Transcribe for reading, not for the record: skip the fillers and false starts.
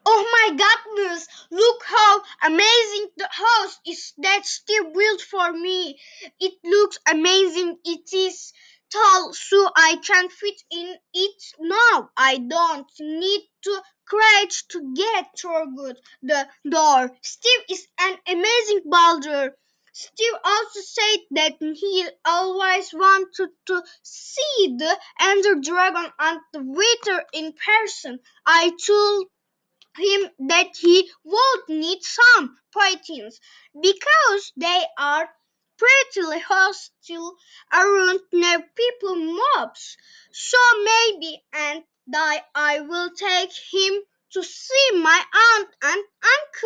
Oh my goodness! Look how amazing the house is that Steve built for me. It looks amazing. It is tall, so I can fit in it now. I don't need to crouch to get through the door. Steve is an amazing builder. Steve also said that he always wanted to see the Ender Dragon and the Wither in person. I told him that he would need some proteins because they are pretty hostile around near people mobs. So maybe and I will take him to see my aunt and uncle.